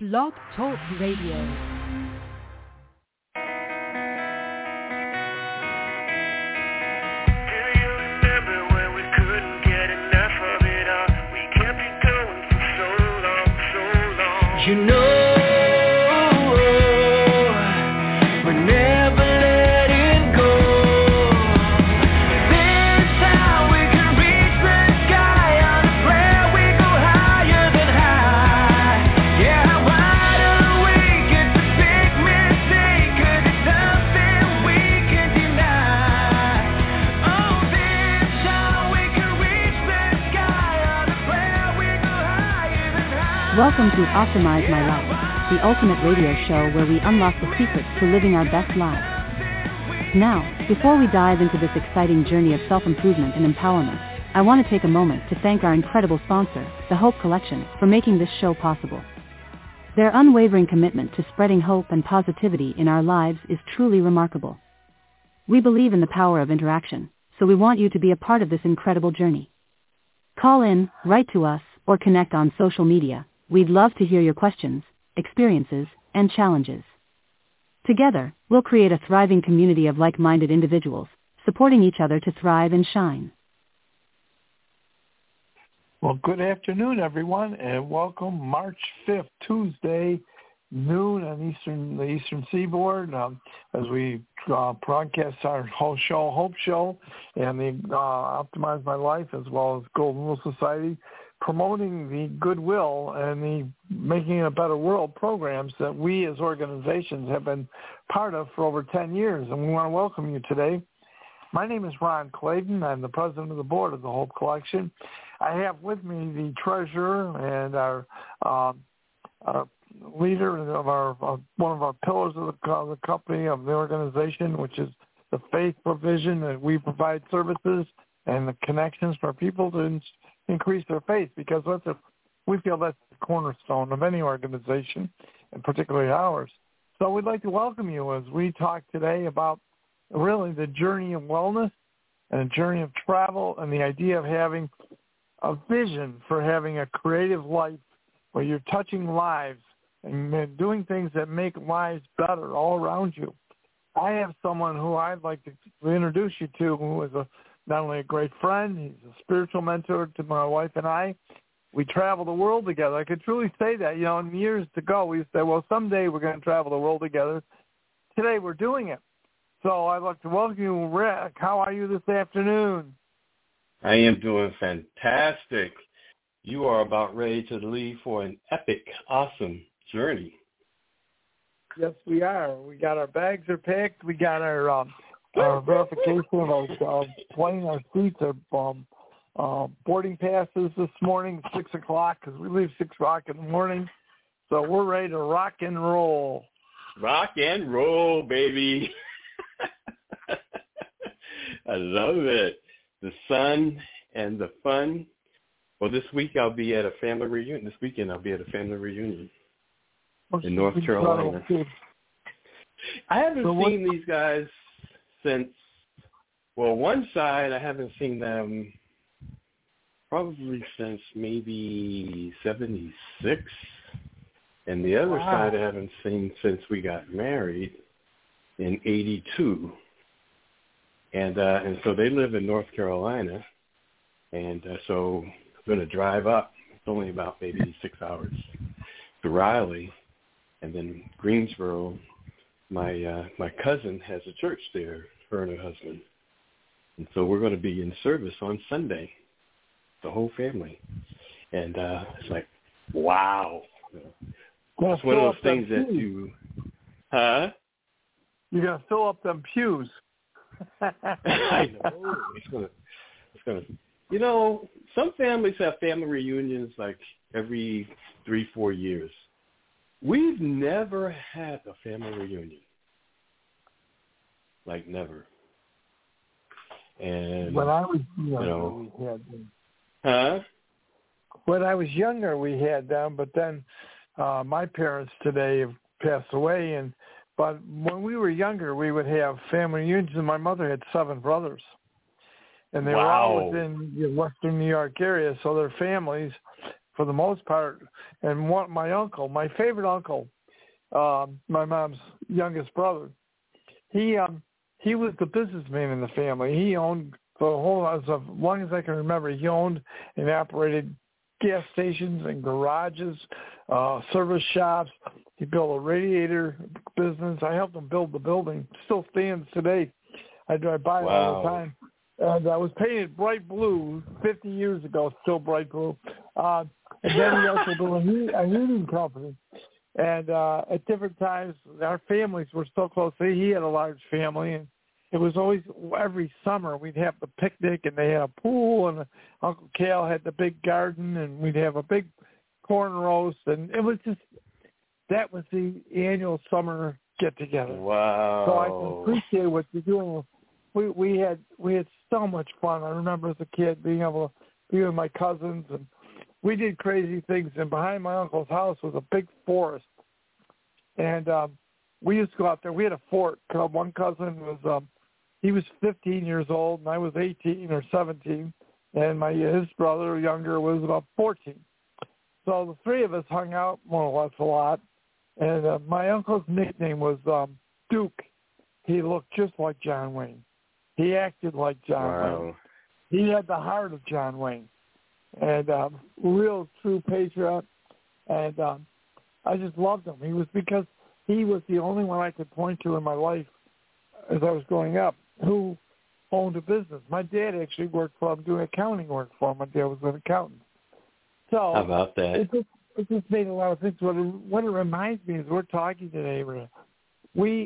Blog Talk Radio. You know, we're never letting go. This time we can reach the sky. On a prayer we go higher than high. Yeah, wide awake, it's a big mistake, 'cause it's something we can deny. Oh, this time we can reach the sky. On a prayer we go higher than high. Welcome to Optimize My Life, the ultimate radio show where we unlock the secrets to living our best lives. Now, before we dive into this exciting journey of self-improvement and empowerment, I want to take a moment to thank our incredible sponsor, The Hope Collection, for making this show possible. Their unwavering commitment to spreading hope and positivity in our lives is truly remarkable. We believe in the power of interaction, so we want you to be a part of this incredible journey. Call in, write to us, or connect on social media. We'd love to hear your questions, experiences, and challenges. Together, we'll create a thriving community of like-minded individuals, supporting each other to thrive and shine. Well, good afternoon, everyone, and welcome March 5th, Tuesday, noon on the Eastern Seaboard, as we broadcast our whole show, Hope Show, and the Optimize My Life, as well as Golden Rule Society, promoting the goodwill and the Making It a Better World programs that we as organizations have been part of for over 10 years, and we want to welcome you today. My name is Ron Clayton. I'm the president of the board of the Hope Collection. I have with me the treasurer and our leader of our one of our pillars of the company, of the organization, which is the faith provision, that we provide services and the connections for people to increase their faith, because we feel that's the cornerstone of any organization, and particularly ours. So we'd like to welcome you as we talk today about really the journey of wellness and a journey of travel, and the idea of having a vision for having a creative life where you're touching lives and doing things that make lives better all around you. I have someone who I'd like to introduce you to, who is not only a great friend, he's a spiritual mentor to my wife and I. We travel the world together. I could truly say that. In years ago, we said, well, someday we're going to travel the world together. Today we're doing it. So I'd like to welcome you, Rick. How are you this afternoon? I am doing fantastic. You are about ready to leave for an epic, awesome journey. Yes, we are. We got our bags are packed. We got our verification of our plane, our seats, our boarding passes this morning, 6 o'clock, because we leave 6 o'clock in the morning. So we're ready to rock and roll. Rock and roll, baby. I love it. The sun and the fun. Well, this week I'll be at a family reunion. This weekend I'll be at a family reunion in North Carolina. I haven't seen these guys since, one side I haven't seen them probably since maybe 76, and the other side I haven't seen since we got married in 82. And so they live in North Carolina, and so I'm going to drive up. It's only about maybe 6 hours to Raleigh, and then Greensboro. My cousin has a church there, her and her husband. And so we're going to be in service on Sunday, the whole family. And it's like, wow. It's one of those things that you, You're going to fill up them pews. I know. It's gonna. Some families have family reunions like every 3-4 years. We've never had a family reunion. Like never. And when I was younger, we had them. When I was younger, we had them, but then my parents today have passed away, but when we were younger, we would have family reunions, and my mother had 7 brothers. And they were all within the Western New York area, so their families for the most part. And my favorite uncle, my mom's youngest brother, he was the businessman in the family. He owned as long as I can remember, he owned and operated gas stations and garages, service shops. He built a radiator business. I helped him build the building. Still stands today. I drive by it all the time. And I was painted bright blue 50 years ago, still bright blue. And then he also built a heating company. And at different times, our families were so close. He had a large family, and it was always every summer we'd have the picnic, and they had a pool, and Uncle Cal had the big garden, and we'd have a big corn roast, and it was just that was the annual summer get together. Wow! So I can appreciate what you're doing. We had so much fun. I remember as a kid being able to be with my cousins, and we did crazy things. And behind my uncle's house was a big forest, and we used to go out there. We had a fort. One cousin was he was 15 years old, and I was 18 or 17, and his brother, younger, was about 14. So the three of us hung out more or less a lot, and my uncle's nickname was Duke. He looked just like John Wayne. He acted like John Wayne. He had the heart of John Wayne, and real true patriot, and I just loved him. Because he was the only one I could point to in my life as I was growing up who owned a business. My dad actually worked for him, doing accounting work for him. My dad was an accountant. So how about that? It just made a lot of sense. What it reminds me is we're talking today, we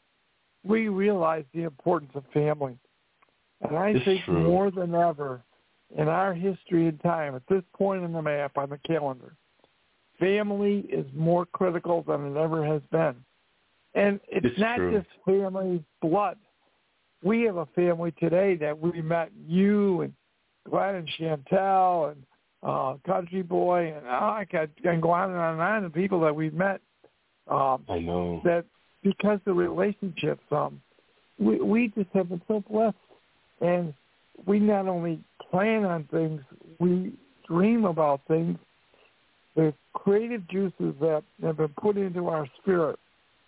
realize the importance of family. And I think more than ever in our history and time, at this point in the map on the calendar, family is more critical than it ever has been. And it's not just family blood. We have a family today that we met, you and Glenn and Chantel and Country Boy, and I can go on and on, the people that we've met. I know. That because the relationships, we just have been so blessed. And we not only plan on things, we dream about things. The creative juices that have been put into our spirit,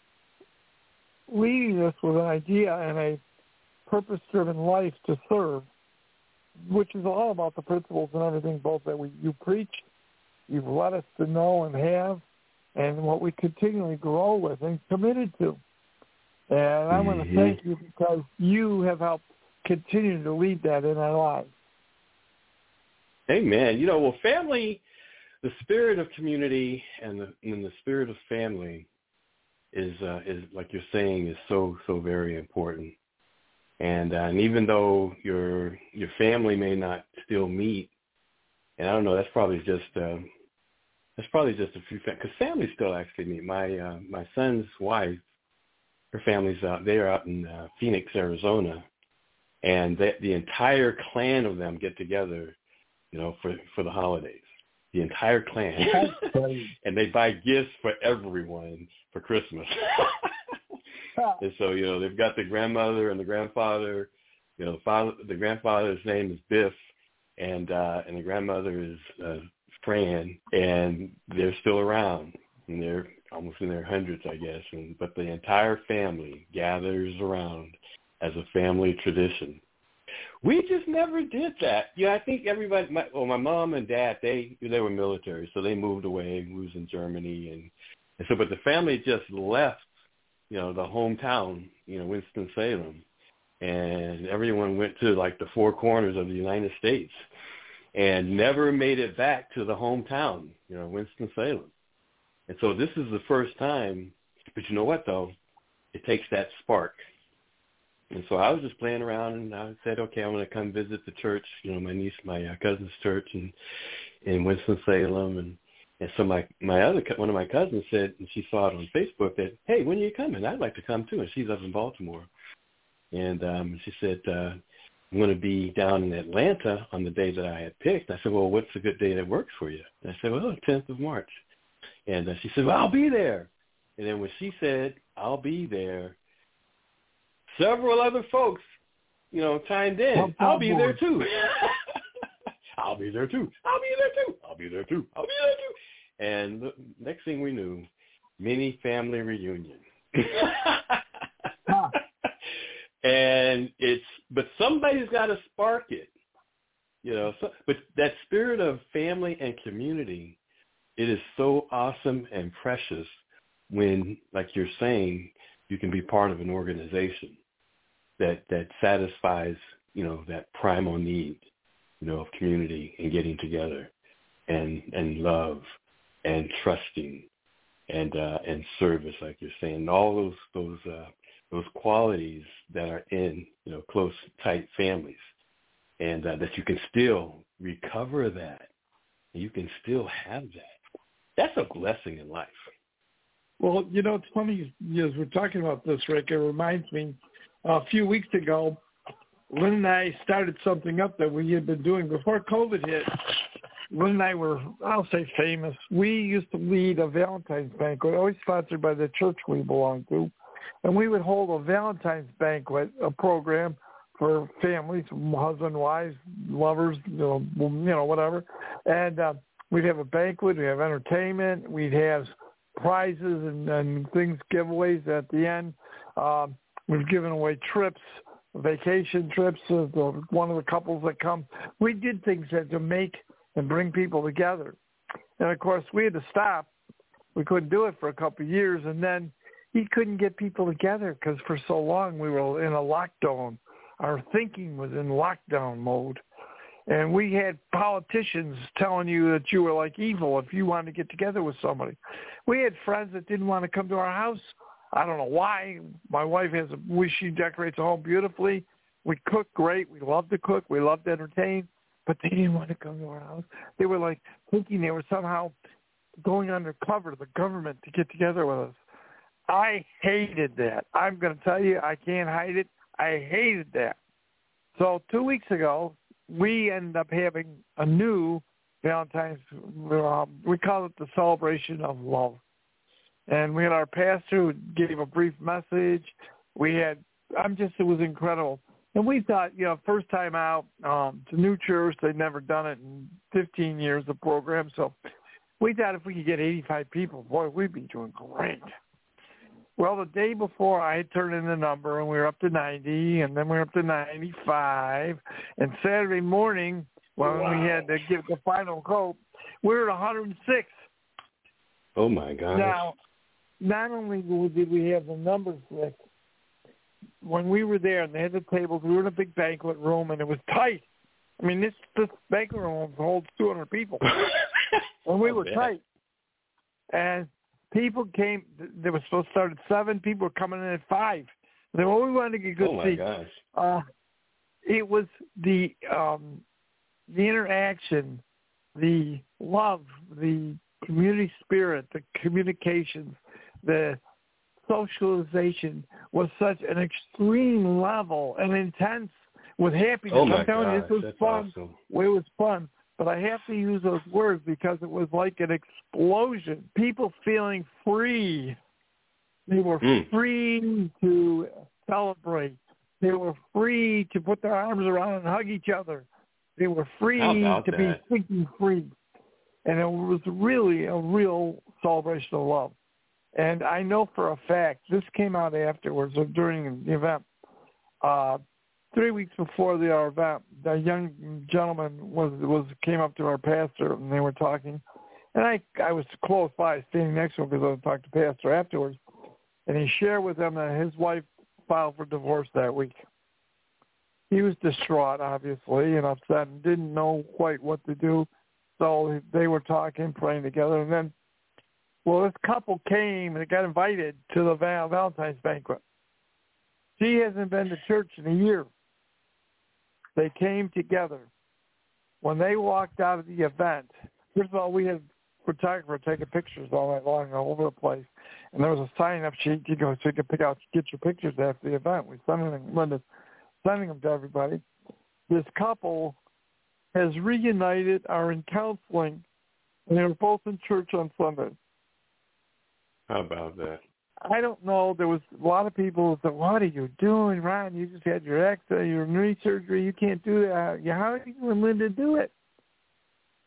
leading us with an idea and a purpose-driven life to serve, which is all about the principles and everything both that you preach, you've let us to know and have, and what we continually grow with and committed to. And I want to thank you because you have helped continue to lead that in our lives. Amen. Family, the spirit of community and the spirit of family is like you're saying, is so very important. And even though your family may not still meet, and I don't know, that's probably just a few, because families still actually meet. My son's wife, her family's out. They are out in Phoenix, Arizona, and the entire clan of them get together, for the holidays. The entire clan, and they buy gifts for everyone for Christmas. And so, they've got the grandmother and the grandfather. The grandfather's name is Biff, and the grandmother is Fran, and they're still around, and they're almost in their hundreds, I guess. But the entire family gathers around as a family tradition. We just never did that. I think everybody. My mom and dad, they were military, so they moved away. We was in Germany, and so, but the family just left. The hometown, Winston-Salem, and everyone went to like the four corners of the United States and never made it back to the hometown, Winston-Salem. And so this is the first time, but you know what though? It takes that spark. And so I was just playing around, and I said, okay, I'm going to come visit the church, my cousin's church in Winston-Salem, and so one of my cousins said, and she saw it on Facebook, that, hey, when are you coming? I'd like to come too. And she's up in Baltimore. And she said, I'm going to be down in Atlanta on the day that I had picked. I said, well, what's a good day that works for you? And I said, well, the 10th of March. And she said, well, I'll be there. And then when she said, I'll be there, several other folks, chimed in. I'll be there too. I'll be there too. I'll be there too. I'll be there too. I'll be there too. And the next thing we knew, mini family reunion. And but somebody's got to spark it, but that spirit of family and community, it is so awesome and precious when, like you're saying, you can be part of an organization that satisfies, that primal need, of community and getting together and love and trusting and service, like you're saying, all those qualities that are in, close, tight families, and that you can still recover that. You can still have that. That's a blessing in life. Well, it's funny, as we're talking about this, Rick, it reminds me, a few weeks ago, Lynn and I started something up that we had been doing before COVID hit. Lynn and I were, I'll say, famous. We used to lead a Valentine's banquet, always sponsored by the church we belonged to. And we would hold a Valentine's banquet, a program for families, husband, wives, lovers, whatever. And we'd have a banquet, we'd have entertainment, we'd have prizes and things, giveaways at the end. We've given away trips, vacation trips to one of the couples that come. We did things to make and bring people together. And, of course, we had to stop. We couldn't do it for a couple of years. And then he couldn't get people together because for so long we were in a lockdown. Our thinking was in lockdown mode. And we had politicians telling you that you were like evil if you wanted to get together with somebody. We had friends that didn't want to come to our house. I don't know why. My wife she decorates the home beautifully. We cook great. We love to cook. We love to entertain. But they didn't want to come to our house. They were like thinking they were somehow going undercover to the government to get together with us. I hated that. I'm going to tell you, I can't hide it. I hated that. So 2 weeks ago, we ended up having a new Valentine's, we call it the Celebration of Love. And we had our pastor who gave a brief message. It was incredible. And we thought, first time out, it's a new church. They'd never done it in 15 years of program. So we thought if we could get 85 people, boy, we'd be doing great. Well, the day before, I had turned in the number, and we were up to 90, and then we were up to 95. And Saturday morning, when we had to give the final vote, we were at 106. Oh, my gosh. Now, not only did we have the numbers, Rick, when we were there and they had the tables, we were in a big banquet room, and it was tight. I mean, this banquet room holds 200 people. And we were tight. And people came. They were supposed to start at 7. People were coming in at 5. We wanted to get good seats. Oh, my gosh. It was the interaction, the love, the community spirit, the communications, the socialization was such an extreme level and intense with happiness. Oh, my I'm telling you, this was fun. Awesome. It was fun. But I have to use those words because it was like an explosion. People feeling free. They were free to celebrate. They were free to put their arms around and hug each other. They were free to be thinking free. And it was really a real celebration of love. And I know for a fact, this came out afterwards or during the event. 3 weeks before the event, the young gentleman came up to our pastor, and they were talking. And I was close by, standing next to him because I was talking to the pastor afterwards. And he shared with them that his wife filed for divorce that week. He was distraught, obviously, and upset and didn't know quite what to do. So they were talking, praying together. And then, this couple came and they got invited to the Valentine's banquet. She hasn't been to church in a year. They came together. When they walked out of the event, first of all, we had a photographer taking pictures all night long all over the place. And there was a sign-up sheet so you could get your pictures after the event. Linda's sending them to everybody. This couple has reunited, are in counseling, and they were both in church on Sunday. How about that? I don't know. There was a lot of people who said, "What are you doing, Ron? You just had your knee surgery. You can't do that. How are you and Linda do it?"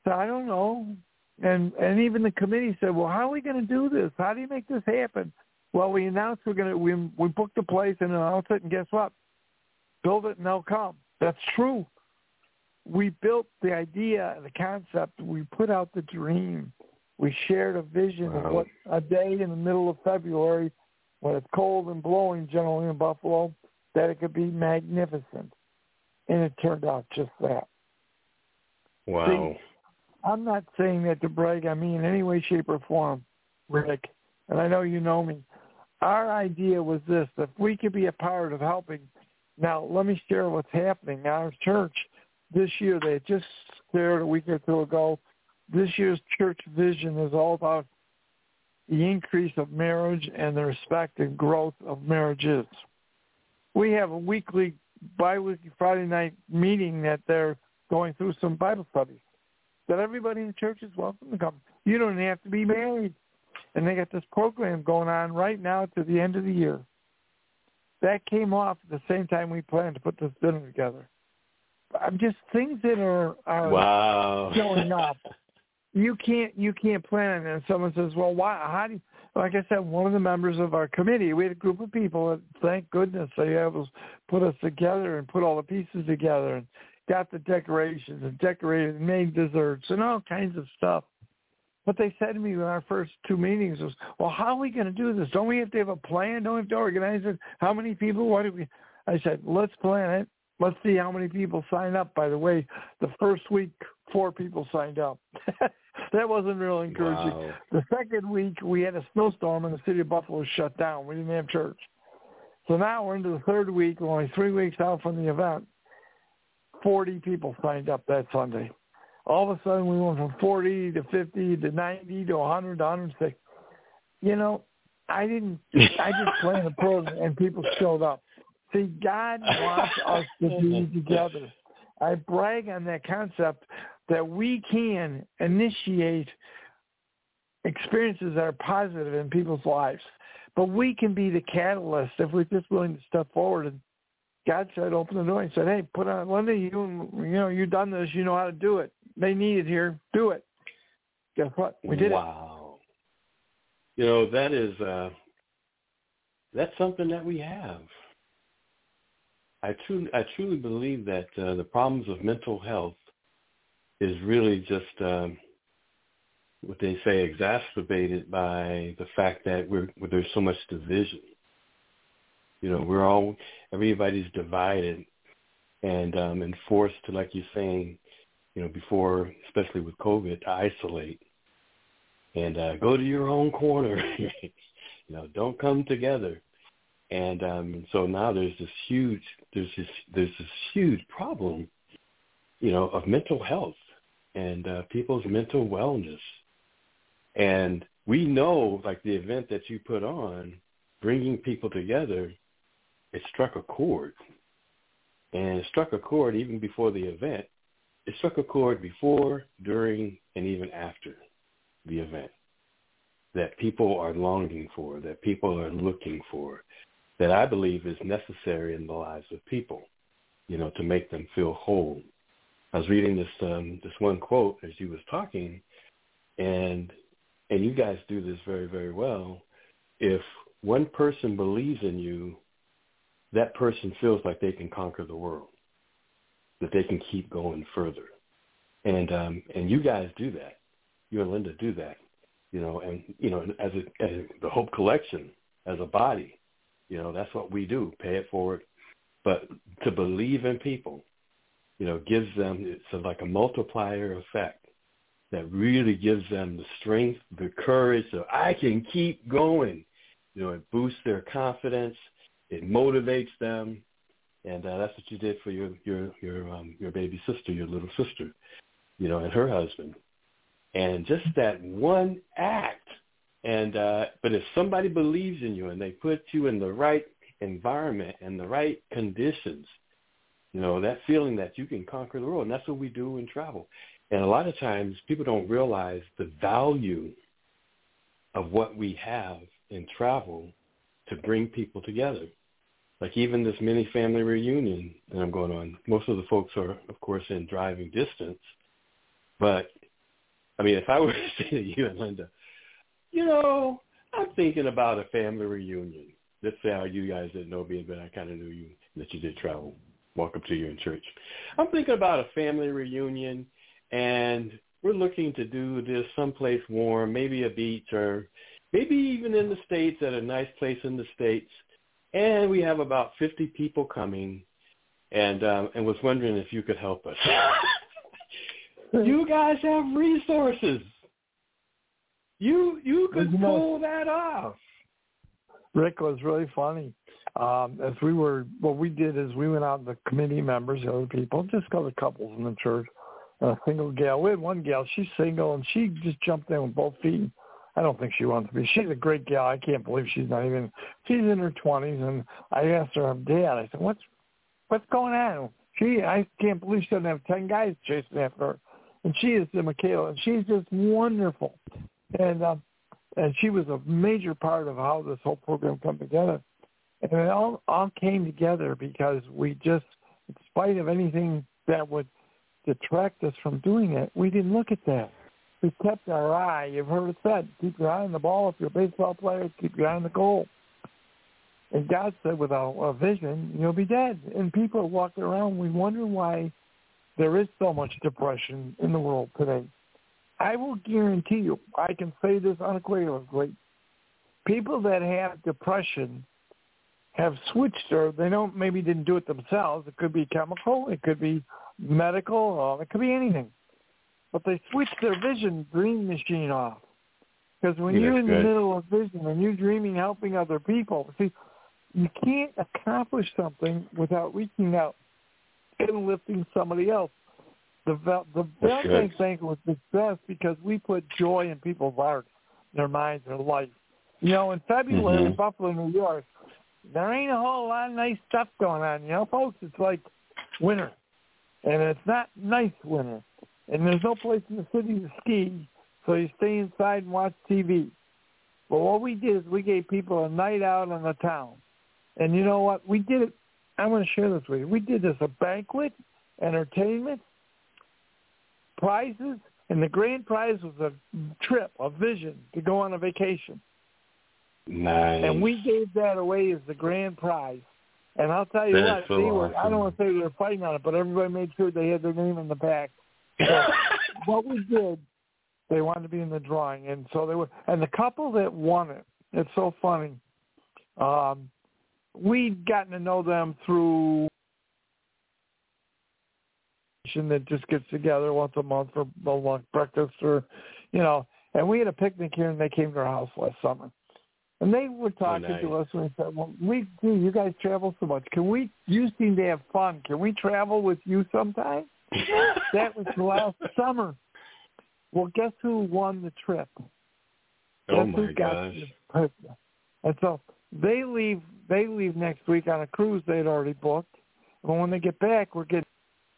said, I don't know. And even the committee said, well, how are we going to do this? How do you make this happen? Well, we announced we booked a place and announced it, and guess what? Build it and they'll come. That's true. We built the idea, the concept. We put out the dream. We shared a vision of what a day in the middle of February, when it's cold and blowing generally in Buffalo, that it could be magnificent. And it turned out just that. Wow. See, I'm not saying that to brag on me in any way, shape, or form, Rick, and I know you know me. Our idea was this, that if we could be a part of helping. Now, let me share what's happening. Our church this year, they just shared a week or two ago, this year's church vision is all about the increase of marriage and the respect and growth of marriages. We have a weekly, bi-weekly Friday night meeting that they're going through some Bible studies. That everybody in the church is welcome to come. You don't have to be married. And they got this program going on right now to the end of the year. That came off at the same time we planned to put this dinner together. I'm just things that are showing up. You can't plan it. And someone says, well, why? How do you? Like I said, one of the members of our committee, we had a group of people that, thank goodness, they put us together and put all the pieces together and got the decorations and decorated and made desserts and all kinds of stuff. But they said to me in our first two meetings was, well, how are we going to do this? Don't we have to have a plan? Don't we have to organize it? How many people? What do we? I said, let's plan it. Let's see how many people sign up. By the way, the first week, 4 people signed up. That wasn't real encouraging. Wow. The second week, we had a snowstorm and the city of Buffalo was shut down. We didn't have church. So now we're into the third week. We're only 3 weeks out from the event. 40 people signed up that Sunday. All of a sudden, we went from 40 to 50 to 90 to 100 to 106. You know, I just planned a program and people showed up. See, God wants us to be together. I brag on that concept that we can initiate experiences that are positive in people's lives. But we can be the catalyst if we're just willing to step forward. And God said, open the door and said, hey, put on, Linda, you've done this. You know how to do it. They need it here. Do it. Guess what? We did it. Wow. You know, that is, that's something that we have. I truly believe that the problems of mental health is really just what they say exacerbated by the fact that there's so much division. You know, everybody's divided and forced to, like you're saying, you know, before, especially with COVID, to isolate and go to your own corner. You know, don't come together. And so now there's this huge problem, you know, of mental health and people's mental wellness. And we know, like the event that you put on, bringing people together, it struck a chord. And it struck a chord even before the event. It struck a chord before, during, and even after the event that people are longing for, that people are looking for, that I believe is necessary in the lives of people, you know, to make them feel whole. I was reading this one quote as you was talking, and you guys do this very, very well. If one person believes in you, that person feels like they can conquer the world, that they can keep going further. And you guys do that. You and Linda do that, you know, and, you know, as the Hope Collection, as a body, you know, that's what we do, pay it forward. But to believe in people, you know, gives them, it's like a multiplier effect that really gives them the strength, the courage, so I can keep going. You know, it boosts their confidence, it motivates them, and that's what you did for your baby sister, your little sister, you know, and her husband. And just that one act. And but if somebody believes in you and they put you in the right environment and the right conditions, you know, that feeling that you can conquer the world. And that's what we do in travel. And a lot of times people don't realize the value of what we have in travel to bring people together. Like even this mini family reunion that I'm going on, most of the folks are, of course, in driving distance. But I mean, if I were to say to you and Linda, you know, I'm thinking about a family reunion. Let's say how you guys didn't know me, but I kind of knew you, that you did travel. Welcome to you in church. I'm thinking about a family reunion, and we're looking to do this someplace warm, maybe a beach or maybe even in the States, at a nice place in the States. And we have about 50 people coming, and was wondering if you could help us. You guys have resources. You could pull that off. Rick, was really funny. What we did is we went out, the committee members, the other people, just got a couples in the church, a single gal. We had one gal, she's single, and she just jumped in with both feet. I don't think she wants to be. She's a great gal. I can't believe she's in her 20s. And I asked her, Dad, I said, what's going on? I can't believe she doesn't have 10 guys chasing after her. And she is the Michaela, and she's just wonderful. And she was a major part of how this whole program come together. And it all came together because we just, in spite of anything that would detract us from doing it, we didn't look at that. We kept our eye. You've heard it said, keep your eye on the ball. If you're a baseball player, keep your eye on the goal. And God said, without a vision, you'll be dead. And people are walking around. We wonder why there is so much depression in the world today. I will guarantee you, I can say this unequivocally, people that have depression have switched, or they maybe didn't do it themselves. It could be chemical, it could be medical, it could be anything. But they switched their vision dream machine off. Because when you're in the middle of vision and you're dreaming, helping other people, see, you can't accomplish something without reaching out and lifting somebody else. The Valentine's Banquet was success because we put joy in people's hearts, their minds, their life. You know, in February in Buffalo, New York, there ain't a whole lot of nice stuff going on. You know, folks, it's like winter. And it's not nice winter. And there's no place in the city to ski, so you stay inside and watch TV. But what we did is we gave people a night out on the town. And you know what? We did it. I want to share this with you. We did this, a banquet, entertainment, prizes, and the grand prize was a trip, a vision to go on a vacation. Nice. And we gave that away as the grand prize. And I'll tell you what, so awesome. I don't want to say they were fighting on it, but everybody made sure they had their name in the pack. So what we did, they wanted to be in the drawing, and so they were. And the couple that won it, it's so funny. We'd gotten to know them through that just gets together once a month for a lunch breakfast, or and we had a picnic here, and they came to our house last summer. And they were talking to us, and they said, well, you guys travel so much. You seem to have fun. Can we travel with you sometime? That was last summer. Well, guess who won the trip? Oh, my gosh. And so they leave next week on a cruise they'd already booked. And when they get back, we're going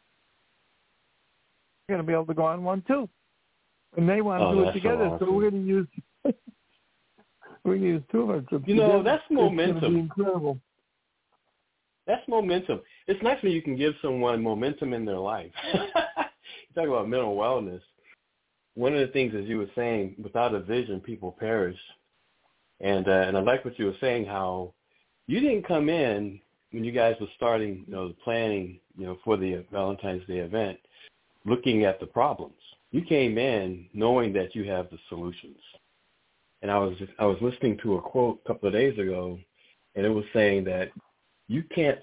to be able to go on one, too. And they want to do it together, so we're going to use... We use two of our trips. That's momentum. It's going to be incredible. That's momentum. It's nice when you can give someone momentum in their life. You talk about mental wellness. One of the things, as you were saying, without a vision, people perish. And I like what you were saying, how you didn't come in when you guys were starting, the planning, for the Valentine's Day event, looking at the problems. You came in knowing that you have the solutions. And I was listening to a quote a couple of days ago, and it was saying that you can't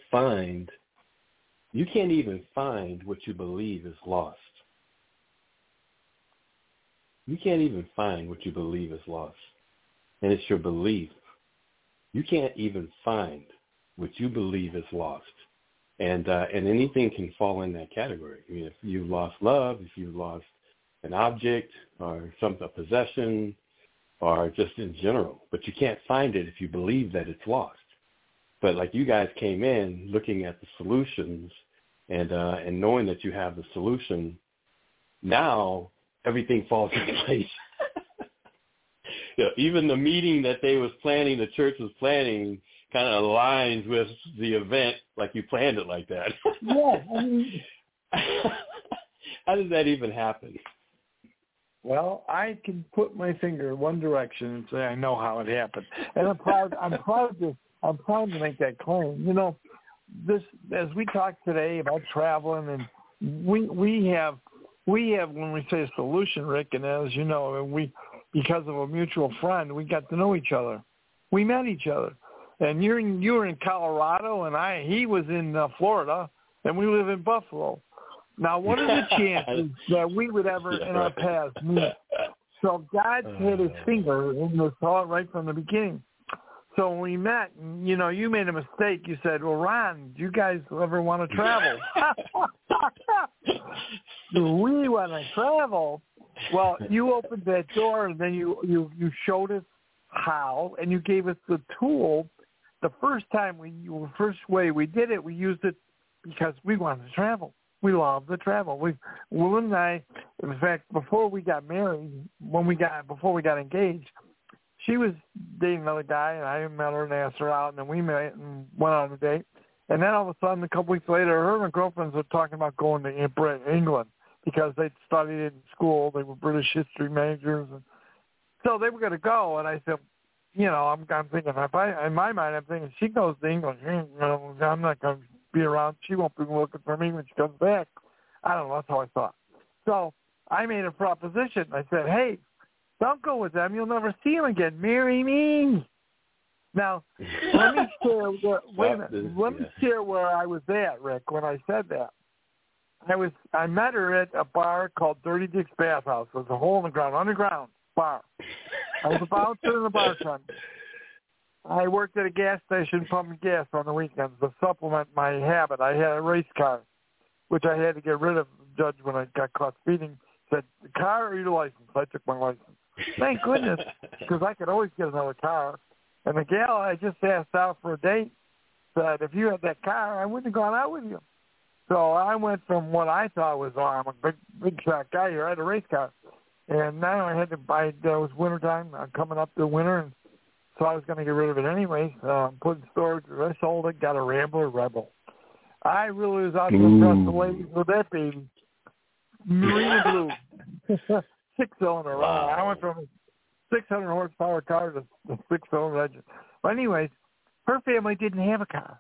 even find what you believe is lost. You can't even find what you believe is lost. And it's your belief. You can't even find what you believe is lost. And anything can fall in that category. I mean, if you've lost love, if you've lost an object or a possession, or just in general, but you can't find it if you believe that it's lost. But like you guys came in looking at the solutions and knowing that you have the solution, now everything falls into place. Even the meeting that the church was planning, kind of aligns with the event, like you planned it like that. Yeah. I mean, how does that even happen? Well, I can put my finger in one direction and say I know how it happened, and I'm proud. I'm proud to make that claim. You know, this as we talk today about traveling, and we have when we say a solution, Rick, and as you know, we because of a mutual friend, we got to know each other. We met each other, and you were in Colorado, and he was in Florida, and we live in Buffalo. Now, what are the chances that we would ever in our paths meet? So God had his finger in this all right from the beginning. So when we met, you know, you made a mistake. You said, well, Ron, do you guys ever want to travel? Do we want to travel? Well, you opened that door, and then you showed us how, and you gave us the tool. The first way we did it, we used it because we wanted to travel. We love to travel. Will and I, in fact, before we got married, before we got engaged, she was dating another guy, and I met her and asked her out, and then we met and went on a date. And then all of a sudden, a couple weeks later, her and her girlfriends were talking about going to England because they'd studied it in school. They were British history majors, and so they were going to go. And I said, you know, I'm thinking, in my mind, I'm thinking, she goes to England. I'm not going to be around. She won't be looking for me when she comes back. I don't know. That's how I thought. So I made a proposition. I said, hey, don't go with them. You'll never see them again. Marry me. Now, let me share. Let me share where I was at, Rick, when I said that. I met her at a bar called Dirty Dick's Bathhouse. It was a hole in the ground, underground bar. I was a bouncer and a bartender. I worked at a gas station pumping gas on the weekends to supplement my habit. I had a race car, which I had to get rid of. The judge, when I got caught speeding, said, the car or your license? I took my license. Thank goodness, because I could always get another car. And the gal I just asked out for a date said, if you had that car, I wouldn't have gone out with you. So I went from what I thought was, I'm a big shot guy here. I had a race car. And now I had to buy, it was wintertime, coming up to winter, and so I was going to get rid of it anyway. Put in storage. I sold it, got a Rambler Rebel. I really was out to impress the ladies with that baby. Marina blue. 6-cylinder. Wow. I went from a 600 horsepower car to a 6-cylinder engine. But anyways, her family didn't have a car.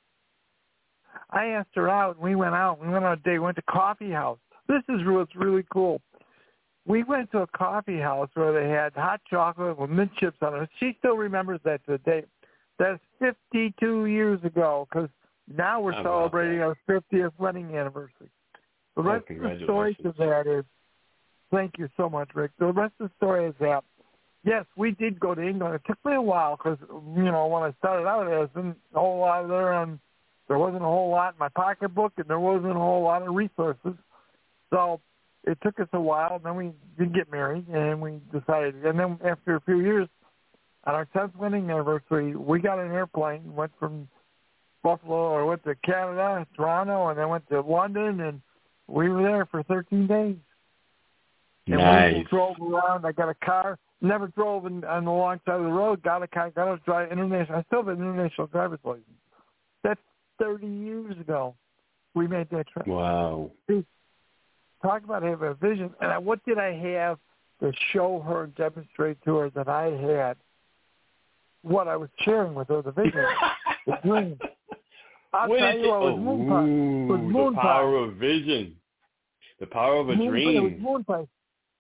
I asked her out, and we went out. We went on a date. We went to coffee house. This is what's really cool. We went to a coffee house where they had hot chocolate with mint chips on it. She still remembers that to the date. That's 52 years ago, because now we're celebrating our 50th wedding anniversary. The rest of the story to that is, thank you so much, Rick. The rest of the story is that, yes, we did go to England. It took me a while because, you know, when I started out, there wasn't a whole lot there, and there wasn't a whole lot in my pocketbook, and there wasn't a whole lot of resources. So it took us a while, and then we did get married, and we decided. And then after a few years, on our 10th wedding anniversary, we got an airplane, went from Buffalo, or went to Canada, Toronto, and then went to London, and we were there for 13 days. And nice. We drove around. I got a car. Never drove on the long side of the road. Got a car. Got to drive international. I still have an international driver's license. That's 30 years ago. We made that trip. Wow. See, talk about having a vision. And what did I have to show her and demonstrate to her that I had what I was sharing with her, the vision, the dream. I'll tell you what, it was moon pie. It was moon the power of vision. The power of a dream. It was moon pie.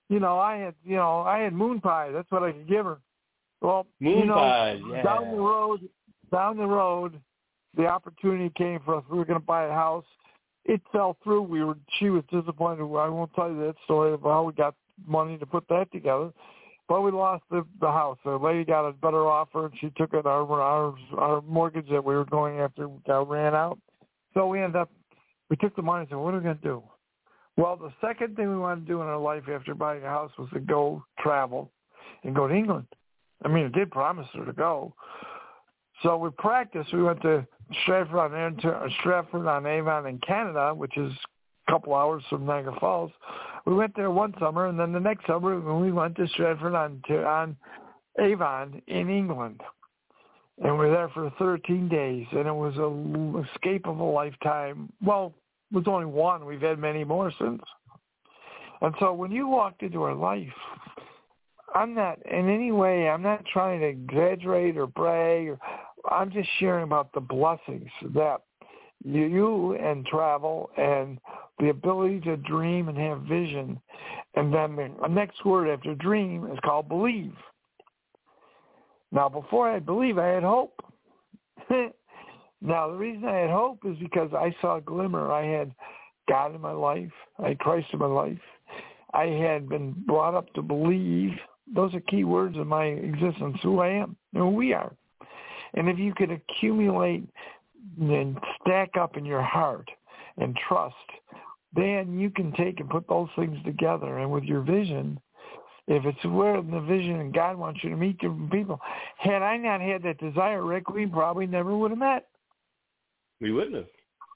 I had moon pie. That's what I could give her. Well, moon pie, yeah. Down the road, the opportunity came for us. We were going to buy a house. It fell through. She was disappointed. I won't tell you that story about how we got money to put that together. But we lost the house. The lady got a better offer, and she took it. Our mortgage that we were going after ran out. So we took the money and said, what are we going to do? Well, the second thing we wanted to do in our life after buying a house was to go travel and go to England. I mean, I did promise her to go. So we practiced. We went to Stratford-on-Avon in Canada, which is a couple hours from Niagara Falls. We went there one summer, and then the next summer we went to Stratford-on-Avon in England. And we were there for 13 days, and it was an escape of a lifetime. Well, it was only one. We've had many more since. And so when you walked into our life, I'm not in any way, I'm not trying to exaggerate or brag. I'm just sharing about the blessings that you and travel and the ability to dream and have vision. And then the next word after dream is called believe. Now, before I believe, I had hope. Now, the reason I had hope is because I saw a glimmer. I had God in my life. I had Christ in my life. I had been brought up to believe. Those are key words in my existence, who I am and who we are. And if you could accumulate and stack up in your heart and trust, then you can take and put those things together. And with your vision, if it's where the vision and God wants you to meet different people, had I not had that desire, Rick, we probably never would have met. We wouldn't have.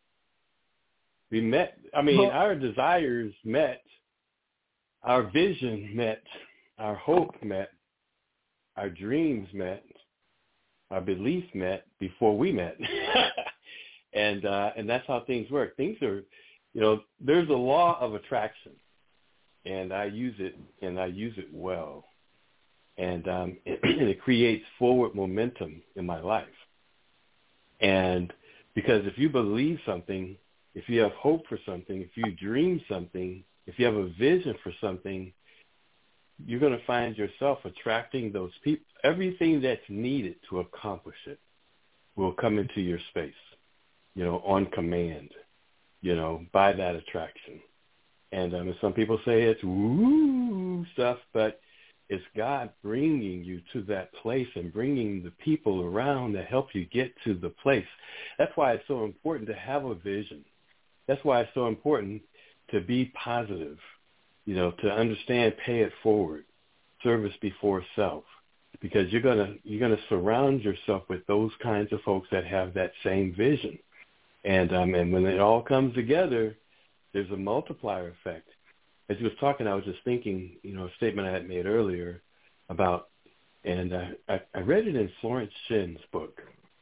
We met. I mean, our desires met, our vision met, our hope met, our dreams met, our belief met before we met. And that's how things work. Things are, there's a law of attraction, and I use it, and I use it well. And it creates forward momentum in my life. And because if you believe something, if you have hope for something, if you dream something, if you have a vision for something, you're going to find yourself attracting those people. Everything that's needed to accomplish it will come into your space, on command, by that attraction. And some people say it's woo stuff, but it's God bringing you to that place and bringing the people around to help you get to the place. That's why it's so important to have a vision. That's why it's so important to be positive, to understand, pay it forward, service before self, because you're gonna surround yourself with those kinds of folks that have that same vision. And when it all comes together, there's a multiplier effect. As you was talking, I was just thinking, a statement I had made earlier about, and I read it in Florence Shen's book,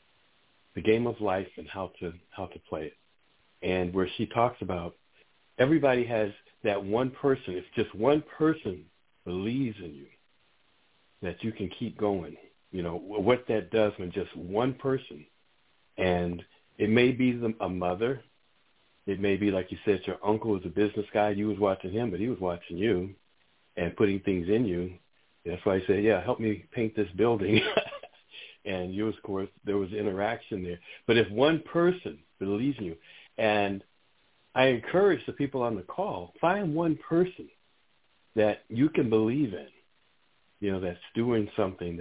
The Game of Life and How to Play It, and where she talks about everybody has that one person. If just one person believes in you, that you can keep going. What that does when just one person, and it may be a mother. It may be, like you said, your uncle was a business guy. You was watching him, but he was watching you and putting things in you. That's why he said, yeah, help me paint this building. And you, of course, there was interaction there. But if one person believes in you, and I encourage the people on the call, find one person that you can believe in, that's doing something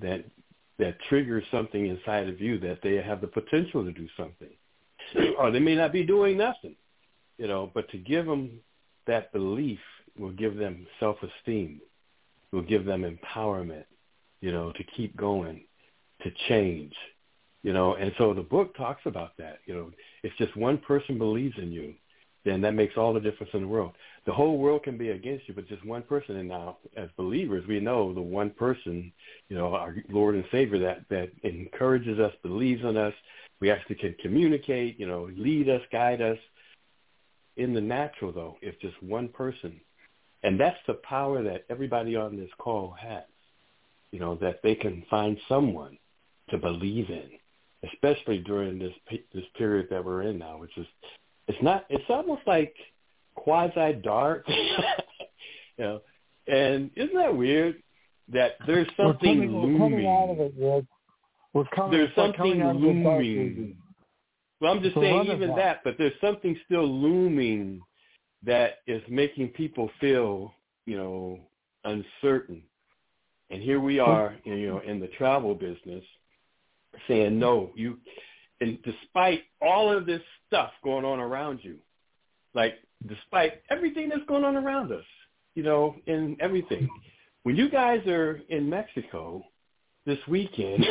that triggers something inside of you, that they have the potential to do something. Or they may not be doing nothing, but to give them that belief will give them self-esteem, will give them empowerment, to keep going, to change, and so the book talks about that. If just one person believes in you, then that makes all the difference in the world. The whole world can be against you, but just one person. And now, as believers, we know the one person, our Lord and Savior, that encourages us, believes in us. We actually can communicate, lead us, guide us. In the natural, though, if just one person, and that's the power that everybody on this call has, that they can find someone to believe in, especially during this period that we're in now, which is, it's almost like quasi-dark, and isn't that weird that there's something looming? We're coming out of it, Rick. There's something looming. Well, I'm just saying even that, but there's something still looming that is making people feel, uncertain. And here we are, in the travel business saying, no, and despite all of this stuff going on around you, like despite everything that's going on around us, and everything, when you guys are in Mexico this weekend,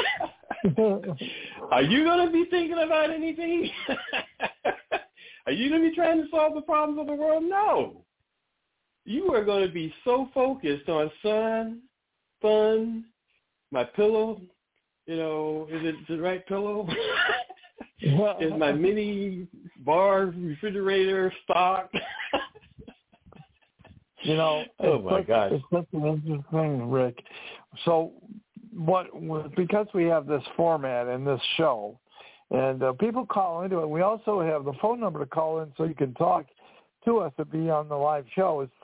are you going to be thinking about anything? Are you going to be trying to solve the problems of the world? No. You are going to be so focused on sun, fun, my pillow, is it the right pillow? Is my mini bar refrigerator stocked? You know, gosh. It's such an interesting thing, Rick. So because we have this format in this show, and people call into it, we also have the phone number to call in so you can talk to us and be on the live show. It's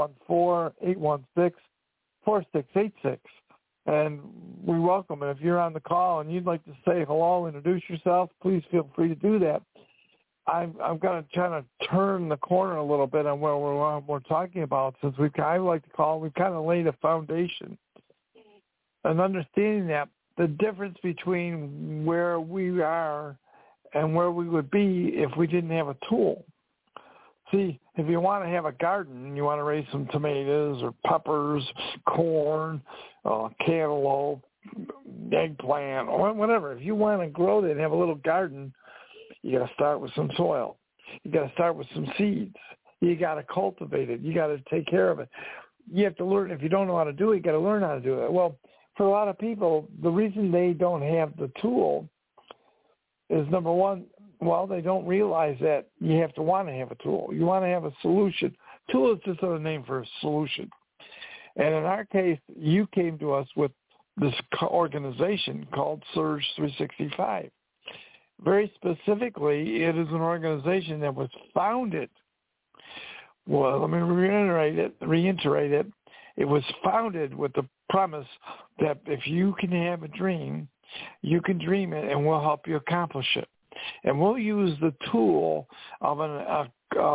714-816-4686. And we welcome it. If you're on the call and you'd like to say hello, introduce yourself, please feel free to do that. I'm going to try to turn the corner a little bit on what we're talking about, since we've kind of laid a foundation and understanding that the difference between where we are and where we would be if we didn't have a tool. See, if you want to have a garden and you want to raise some tomatoes or peppers, corn, cantaloupe, eggplant, or whatever, if you want to grow that and have a little garden, you got to start with some soil. You got to start with some seeds. You got to cultivate it. You got to take care of it. You have to learn. If you don't know how to do it, you got to learn how to do it. Well, for a lot of people, the reason they don't have the tool is, number one, they don't realize that you have to want to have a tool. You want to have a solution. Tool is just another name for a solution. And in our case, you came to us with this organization called Surge 365. Very specifically, it is an organization that was founded. Well, let me reiterate it. It was founded with the premise that if you can have a dream, you can dream it, and we'll help you accomplish it. And we'll use the tool of an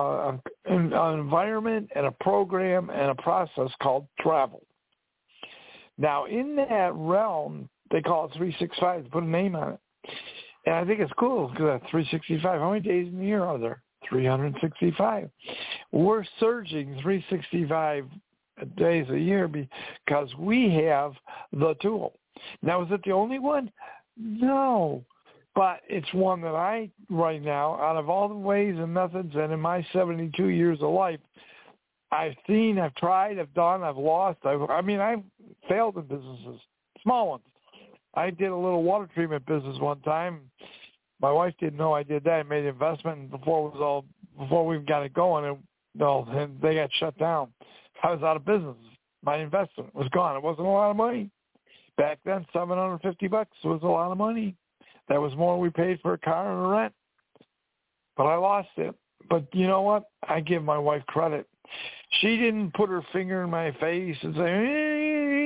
environment and a program and a process called travel. Now, in that realm, they call it 365, to put a name on it. And I think it's cool because that's 365. How many days in the year are there? 365. We're surging 365 days a year because we have the tool. Now, is it the only one? No. But it's one that I, right now, out of all the ways and methods, and in my 72 years of life, I've seen, I've tried, I've done, I've lost. I've failed in businesses, small ones. I did a little water treatment business one time. My wife didn't know I did that. I made an investment, and before we got it going, and they got shut down. I was out of business. My investment was gone. It wasn't a lot of money. Back then, $750 was a lot of money. That was more we paid for a car and a rent. But I lost it. But you know what? I give my wife credit. She didn't put her finger in my face and say,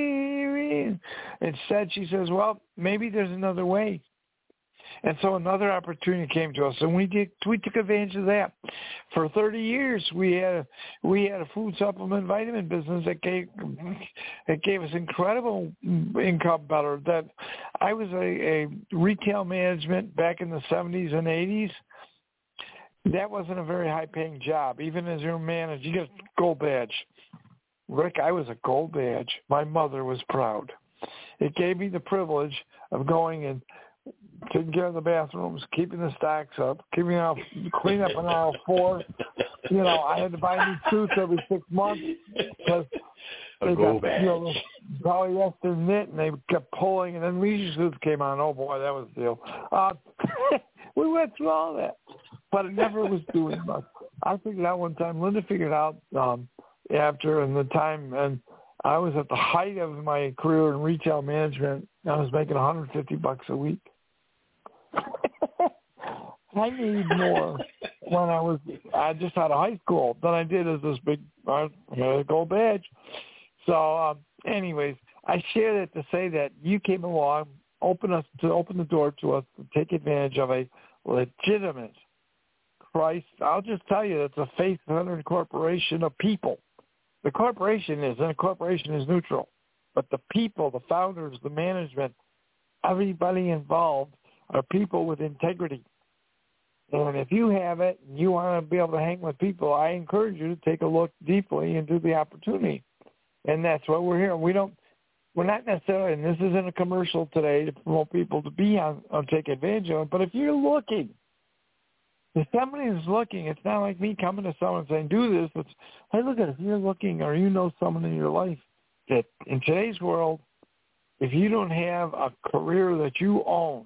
instead she says, well, maybe there's another way. And so another opportunity came to us, and we took advantage of that. For 30 years, we had a food supplement vitamin business that gave us incredible income. Better that I was a retail management back in the 70s and 80s. That wasn't a very high-paying job. Even as your manager, you get a gold badge. Rick, I was a gold badge. My mother was proud. It gave me the privilege of going and taking care of the bathrooms, keeping the stacks up, cleaning up on aisle 4. You know, I had to buy new suits every 6 months because they got, polyester knit, and they kept pulling, and then leisure suits came on. Oh, boy, that was the deal. We went through all that, but it never was doing much. I figured out one time, Linda figured out after and the time, and I was at the height of my career in retail management. I was making $150 a week. I made more when I just out of high school than I did as this big gold badge. So, anyways, I shared it to say that you came along, open the door to us to take advantage of a legitimate Christ. I'll just tell you, it's a faith-centered corporation of people. The corporation is, and a corporation is neutral, but the people, the founders, the management, everybody involved are people with integrity. And if you have it and you want to be able to hang with people, I encourage you to take a look deeply into the opportunity. And that's why we're here. We're not necessarily, and this isn't a commercial today to promote people to be on take advantage of it, but if you're looking, if somebody is looking, it's not like me coming to someone and saying, do this. It's, hey, look at it. If you're looking or you know someone in your life that in today's world, if you don't have a career that you own,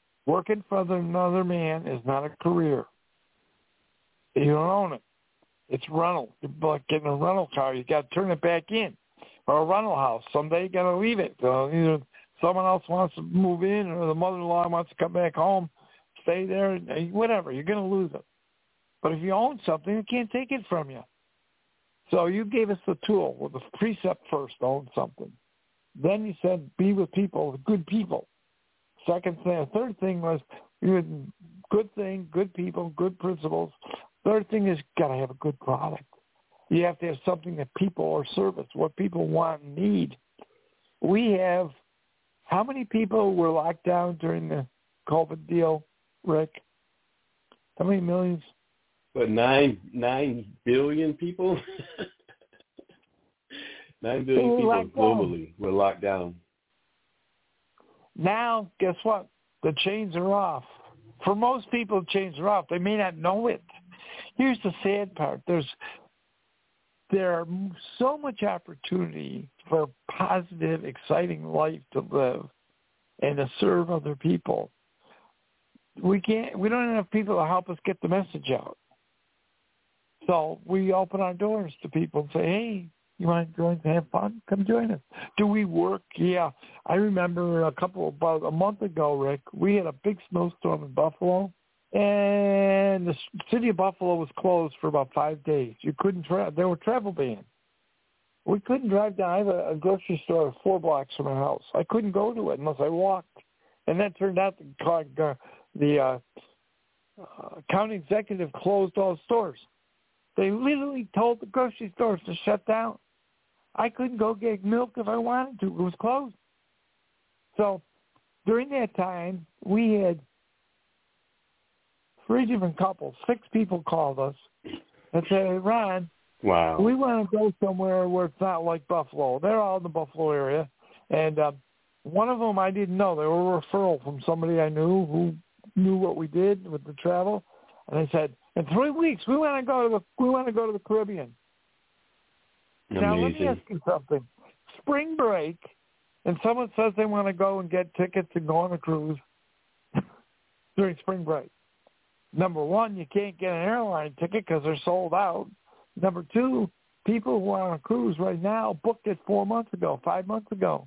working for another man is not a career. You don't own it. It's rental. It's like getting a rental car. You got to turn it back in. Or a rental house. Someday you got to leave it. Either someone else wants to move in or the mother-in-law wants to come back home, stay there, whatever. You're going to lose it. But if you own something, they can't take it from you. So you gave us the tool with the precept first, own something. Then you said be with people, good people. Second thing, third thing was good thing, good people, good principles. Third thing is got to have a good product. You have to have something that people or service, what people want and need. We have, how many people were locked down during the COVID deal, Rick? How many millions? But 9 billion people? 9 billion people globally were locked down. Now, guess what? The chains are off. For most people, the chains are off. They may not know it. Here's the sad part. There are so much opportunity for a positive, exciting life to live and to serve other people. We don't have people to help us get the message out. So we open our doors to people and say, hey, you want to join to have fun? Come join us. Do we work? Yeah. I remember about a month ago, Rick, we had a big snowstorm in Buffalo, and the city of Buffalo was closed for about 5 days. You couldn't travel. There were travel bans. We couldn't drive down. I have a grocery store 4 blocks from my house. I couldn't go to it unless I walked. And that turned out the county executive closed all stores. They literally told the grocery stores to shut down. I couldn't go get milk if I wanted to. It was closed. So during that time, we had 3 different couples. 6 people called us and said, hey, Ron, wow, we want to go somewhere where it's not like Buffalo. They're all in the Buffalo area. And one of them I didn't know. They were a referral from somebody I knew who knew what we did with the travel. And they said, in 3 weeks, we want to go to the Caribbean. Amazing. Now, let me ask you something. Spring break, and someone says they want to go and get tickets and go on a cruise during spring break. Number one, you can't get an airline ticket because they're sold out. Number two, people who are on a cruise right now booked it 4 months ago, 5 months ago.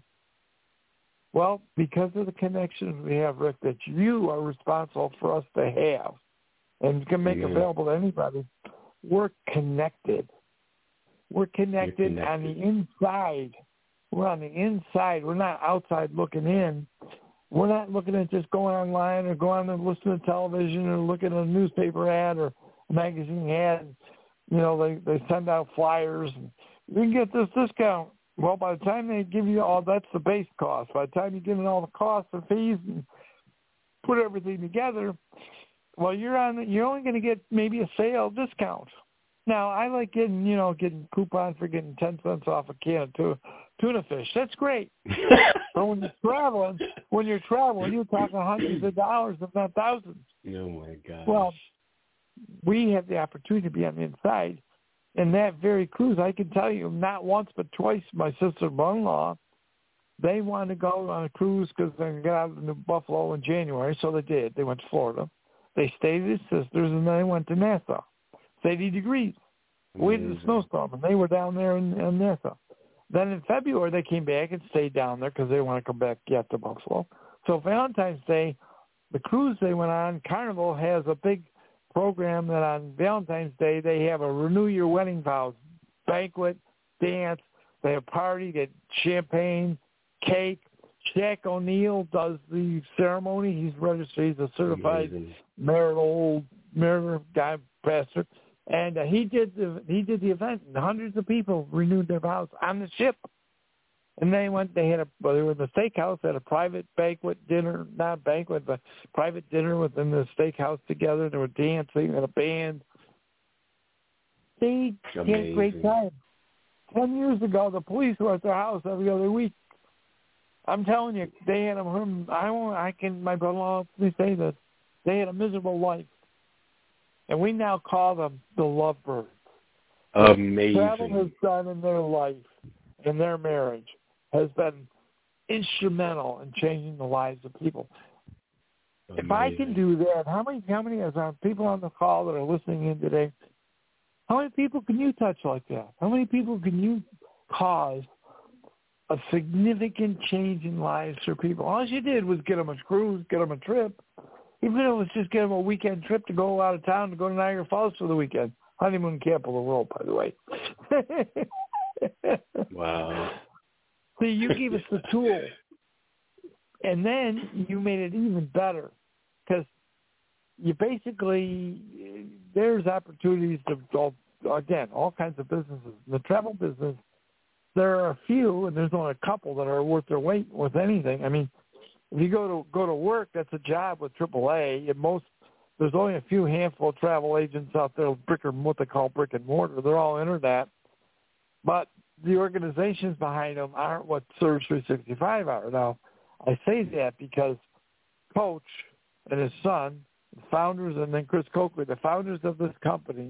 Well, because of the connections we have, Rick, that you are responsible for us to have and can make available to anybody, we're connected. We're connected on the inside. We're on the inside. We're not outside looking in. We're not looking at just going online or going and listening to television or looking at a newspaper ad or a magazine ad. You know, they send out flyers. And you can get this discount. Well, by the time they give you all, that's the base cost. By the time you give it all the costs and fees and put everything together, well, you're only going to get maybe a sale discount. Now, I like getting coupon for getting 10 cents off a can of tuna fish. That's great. But when you're traveling, you're talking hundreds of dollars, if not thousands. Oh, my gosh. Well, we have the opportunity to be on the inside. And that very cruise, I can tell you, not once but twice, my sister-in-law, they wanted to go on a cruise because they got out of Buffalo in January, so they did. They went to Florida. They stayed with his sisters, and then they went to Nassau. It's 80 degrees. We had a snowstorm, and they were down there in Nassau. Then in February, they came back and stayed down there because they didn't want to come back yet to Buffalo. So Valentine's Day, the cruise they went on, Carnival has a big program that on Valentine's Day they have a renew your wedding vows banquet, dance. They have a party, get champagne, cake. Jack O'Neill does the ceremony. He's registered. He's a certified marital guy, pastor, and he did the event. And hundreds of people renewed their vows on the ship. And they were in the steakhouse, had a private banquet dinner, not banquet, but private dinner within the steakhouse together. They were dancing and a band. They had a great time. 10 years ago, the police were at their house every other week. I'm telling you, they had my brother-in-law, let me say this, they had a miserable life. And we now call them the lovebirds. Amazing. Travel has done in their life, in their marriage, has been instrumental in changing the lives of people. Amazing. If I can do that, how many people on the call that are listening in today, How many people can you touch like that? How many people can you cause a significant change in lives for people? All you did was get them a cruise, get them a trip. Even if it was just get them a weekend trip to go out of town, to go to Niagara Falls for the weekend. Honeymoon capital of the world, by the way. Wow. See, you gave us the tool, and then you made it even better because you basically, there's opportunities to, again, all kinds of businesses. In the travel business, there are a few, and there's only a couple that are worth their weight with anything. I mean, if you go to work, that's a job with AAA. There's only a few handful of travel agents out there, what they call brick and mortar. They're all internet, but the organizations behind them aren't what Service 365 are. Now, I say that because Coach and his son, the founders, and then Chris Coakley, the founders of this company.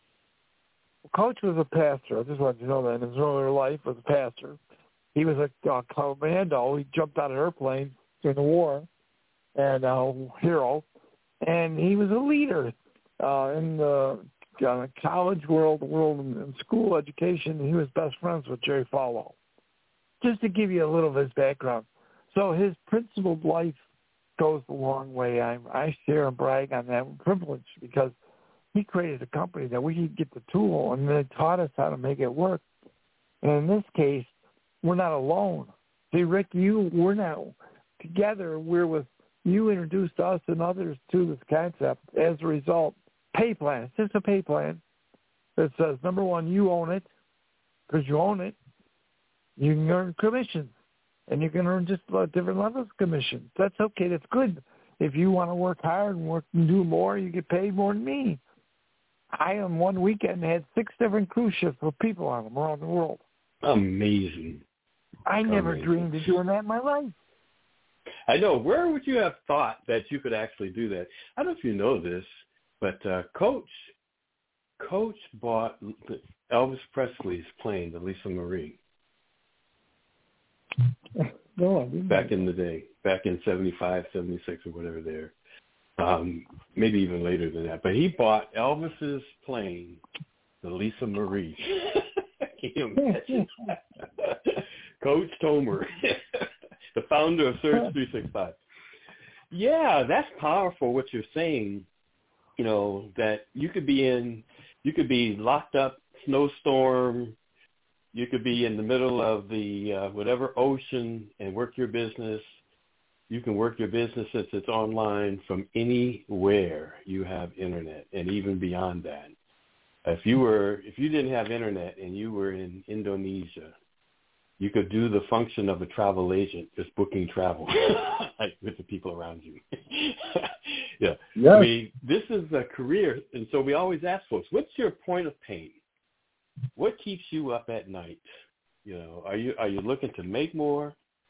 Coach was a pastor. I just wanted you to know that in his earlier life was a pastor. He was a commando. He jumped out of airplanes during the war, and a hero. And he was a leader in the college world and school education. He was best friends with Jerry Falwell. Just to give you a little of his background. So his principled life goes a long way. I share and brag on that privilege because he created a company that we could get the tool, and they taught us how to make it work. And in this case, we're not alone. See, Rick, we're now together. We're with you, introduced us and others to this concept. As a result, pay plan. It's just a pay plan that says, number one, you own it because you own it. You can earn commissions, and you can earn just different levels of commissions. That's okay. That's good. If you want to work hard and do more, you get paid more than me. I, on one weekend, had 6 different cruise ships with people on them around the world. Amazing. I never dreamed of doing that in my life. I know. Where would you have thought that you could actually do that? I don't know if you know this, but Coach bought Elvis Presley's plane, the Lisa Marie. No, I didn't. Back in the day, back in 75, 76 or whatever there. Maybe even later than that. But he bought Elvis's plane, the Lisa Marie. Can you imagine? Coach Tomer, the founder of Surge 365. Yeah, that's powerful what you're saying, that you could be locked up, snowstorm, you could be in the middle of the whatever ocean and work your business. You can work your business since it's online from anywhere you have internet, and even beyond that. If you didn't have internet and you were in Indonesia, you could do the function of a travel agent, just booking travel like with the people around you. Yeah. Yes. I mean, this is a career, and so we always ask folks, what's your point of pain? What keeps you up at night? Are you looking to make more?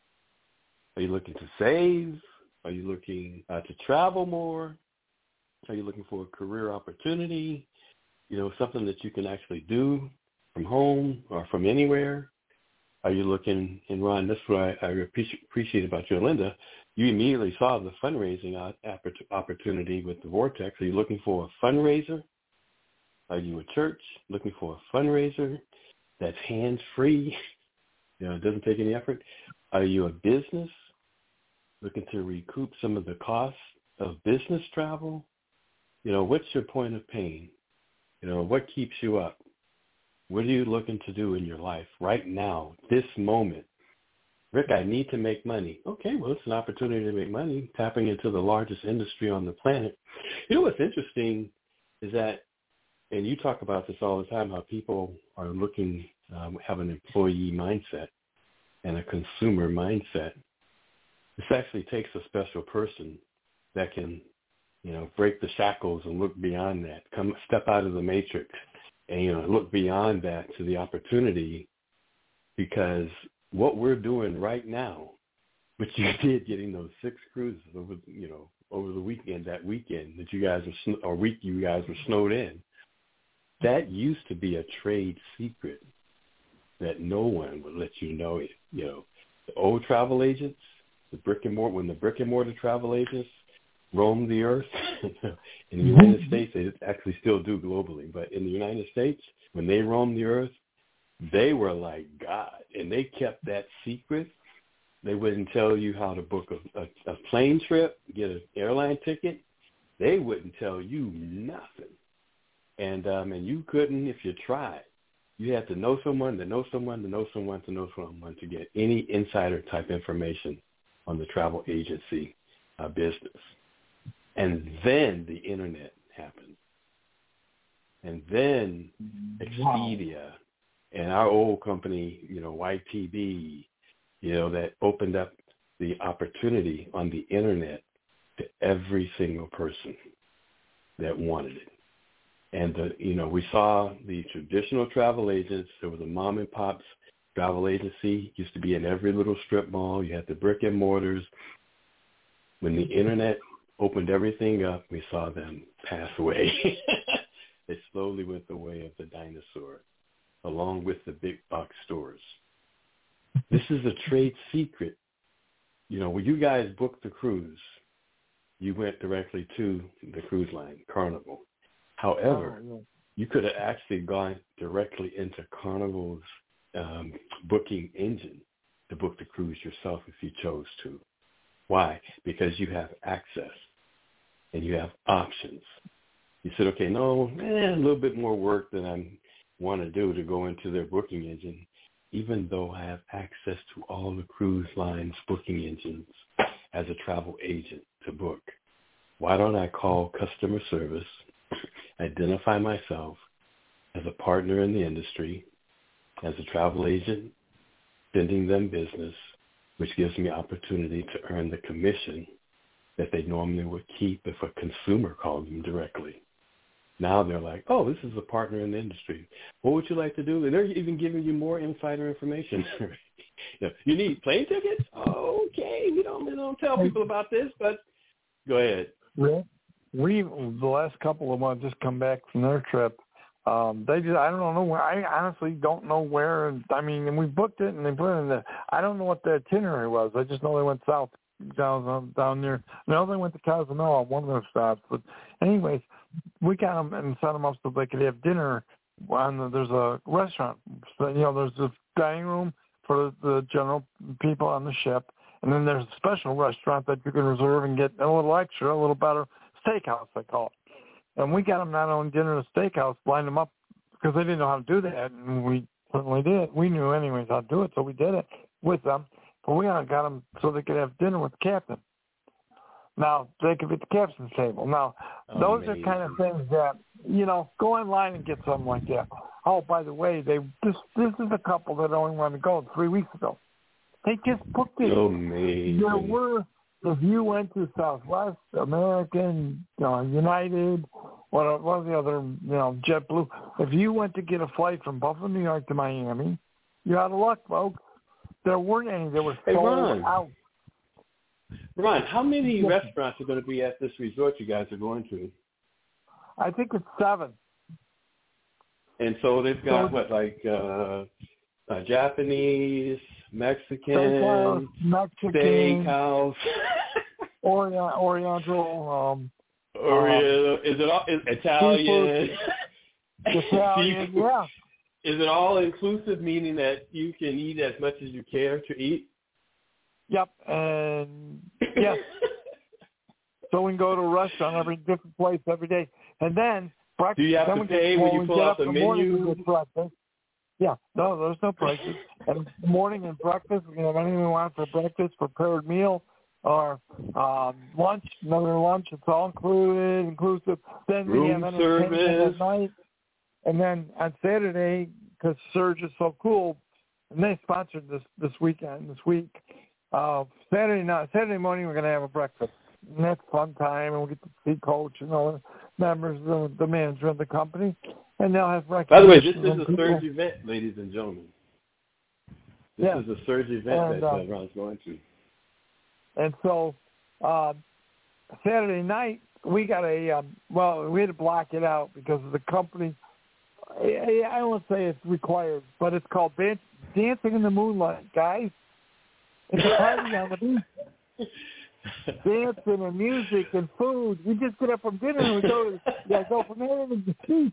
Are you looking to save? Are you looking to travel more? Are you looking for a career opportunity? Something that you can actually do from home or from anywhere? Are you looking, and Ron, that's what I appreciate about you and Linda, you immediately saw the fundraising opportunity with the Vortex. Are you looking for a fundraiser? Are you a church looking for a fundraiser that's hands-free? It doesn't take any effort. Are you a business looking to recoup some of the costs of business travel? What's your point of pain? What keeps you up? What are you looking to do in your life right now, this moment? Rick, I need to make money. Okay, well, it's an opportunity to make money, tapping into the largest industry on the planet. What's interesting is that, and you talk about this all the time, how people are looking, have an employee mindset and a consumer mindset. This actually takes a special person that can, break the shackles and look beyond that, step out of the matrix and, look beyond that to the opportunity, because what we're doing right now, which you did getting those 6 cruises over the weekend, that you guys were snowed in, that used to be a trade secret that no one would let you know. The old travel agents, when the brick and mortar travel agents roam the earth. In the United States, they actually still do globally, but in the United States, when they roamed the earth, they were like God, and they kept that secret. They wouldn't tell you how to book a plane trip, get an airline ticket. They wouldn't tell you nothing. And you couldn't if you tried. You had to know someone to know someone to know someone to know someone to get any insider type information on the travel agency business. And then the internet happened. And then Expedia and our old company, YTB, that opened up the opportunity on the internet to every single person that wanted it. And, we saw the traditional travel agents. There was a mom and pop's travel agency. Used to be in every little strip mall. You had the brick and mortars. When the internet opened everything up, we saw them pass away. They slowly went the way of the dinosaur, along with the big box stores. This is a trade secret. When you guys booked the cruise, you went directly to the cruise line, Carnival. However, you could have actually gone directly into Carnival's booking engine to book the cruise yourself if you chose to. Why? Because you have access and you have options. You said, okay, no, a little bit more work than I want to do to go into their booking engine, even though I have access to all the cruise lines' booking engines as a travel agent to book. Why don't I call customer service, identify myself as a partner in the industry, as a travel agent, sending them business, which gives me opportunity to earn the commission that they normally would keep if a consumer called them directly. Now they're like, oh, this is a partner in the industry. What would you like to do? And they're even giving you more insider information. You need plane tickets? Oh, okay. We don't tell people about this, but go ahead. We the last couple of months just come back from their trip. I don't know where. I honestly don't know where. And we booked it and they put it in I don't know what the itinerary was. I just know they went south down near. No, they went to Cozumel on one of their stops. But anyways, we got them and set them up so they could have dinner. There's a restaurant. So, there's a dining room for the general people on the ship, and then there's a special restaurant that you can reserve and get a little extra, a little better steakhouse, they call it. And we got them not only dinner at a steakhouse, lined them up because they didn't know how to do that, and we certainly did. We knew anyways how to do it, so we did it with them. But we got them so they could have dinner with the captain. Now, they could be at the captain's table. Now, those are kind of things that, go online and get something like that. Oh, by the way, this is a couple that only wanted to go 3 weeks ago. They just booked it. Amazing. There were, if you went to Southwest, American, United, what was the other, JetBlue, if you went to get a flight from Buffalo, New York to Miami, you're out of luck, folks. There weren't any. There were sold out. Ron, how many restaurants are going to be at this resort you guys are going to? I think it's 7. And so they've got Japanese, Mexican, steakhouse, Oriental. Is it all Italian? Italian, yeah. Is it all inclusive, meaning that you can eat as much as you care to eat? Yep, and yes. So we can go to a restaurant every different place every day, and then breakfast. Do you have to pay when you pull out the menu? Yeah, no, there's no prices. And morning and breakfast, anything we want for breakfast, prepared meal, or lunch, another lunch. It's all inclusive. Then we have entertainment at night, and then on Saturday, because Surge is so cool, and they sponsored this week. Saturday morning, we're going to have a breakfast. And that's fun time, and we'll get to see Coach and all the members of the management of the company, and they'll have breakfast. By the way, this is a Surge event, ladies and gentlemen. This is a Surge event that Ron's going to. And so Saturday night, we got we had to block it out because of the company. I won't say it's required, but it's called Dancing in the Moonlight, guys. It's a party on the beach. dancing and music and food. We just get up from dinner and we go from there to the beach.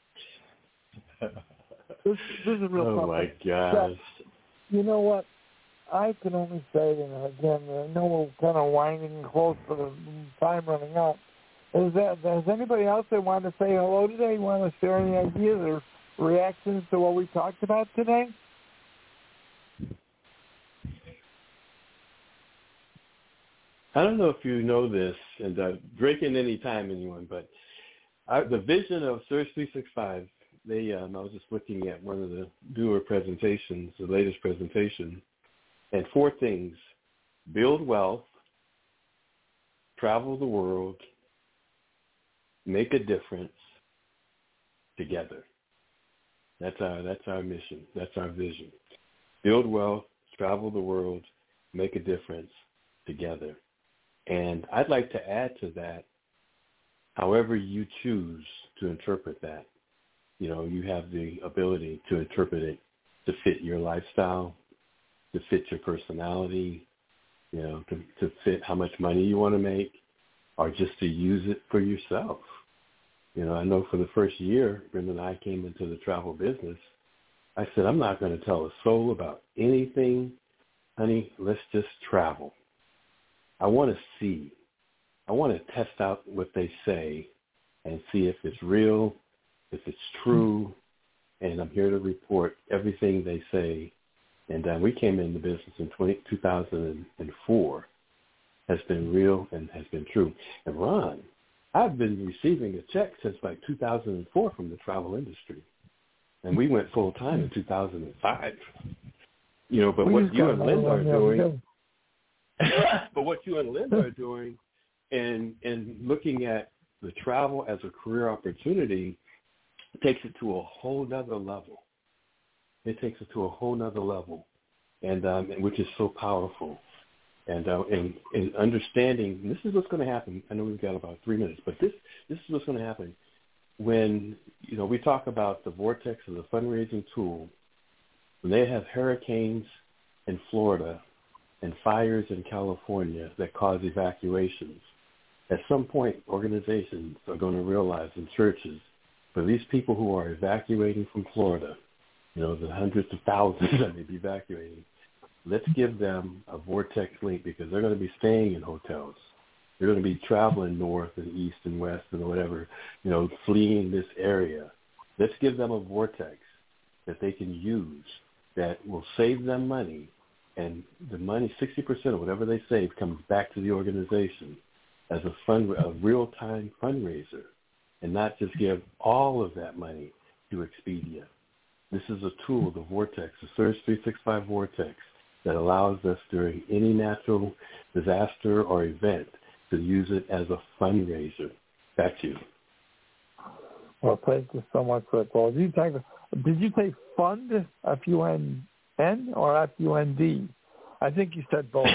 This is real Oh, something. my gosh. You know what? I can only say, and again, I know we're kind of winding close for the time running out. Has anybody else that want to say hello today? Want to share any ideas or reactions to what we talked about today? I don't know if you know this, and break in any time, anyone, but the vision of Surge 365, I was just looking at one of the newer presentations, the latest presentation, and 4 things: build wealth, travel the world, make a difference together. That's our mission. That's our vision. Build wealth, travel the world, make a difference together. And I'd like to add to that, however you choose to interpret that. You know, you have the ability to interpret it to fit your lifestyle, to fit your personality, you know, to fit how much money you want to make, or just to use it for yourself. You know, I know for the first year, Brenda and I came into the travel business, I said, I'm not going to tell a soul about anything. Honey, let's just travel. I want to see. I want to test out what they say and see if it's real, if it's true, and I'm here to report everything they say. And we came into business in 2004. Has been real and has been true. And Ron, I've been receiving a check since like 2004 from the travel industry. And we went full time in 2005. You know, but what you and Linda are doing, but what you and Linda are doing and looking at the travel as a career opportunity takes it to a whole nother level. It takes it to a whole nother level, and which is so powerful. And understanding, this is what's going to happen. I know we've got about 3 minutes, but this is what's going to happen when, you know, we talk about the Vortex as a fundraising tool. When they have hurricanes in Florida and fires in California that cause evacuations, at some point organizations are going to realize, in churches, for these people who are evacuating from Florida, you know, the hundreds of thousands that may be evacuating, let's give them a Vortex link, because they're going to be staying in hotels. They're going to be traveling north and east and west and whatever, you know, fleeing this area. Let's give them a Vortex that they can use that will save them money, and the money, 60% of whatever they save, comes back to the organization as a real-time fundraiser, and not just give all of that money to Expedia. This is a tool, the Vortex, the Surge 365 Vortex, that allows us during any natural disaster or event to use it as a fundraiser. Back to you. Well, thank you so much for that, Paul. Did you say fund, F-U-N-N, or F-U-N-D? I think you said both.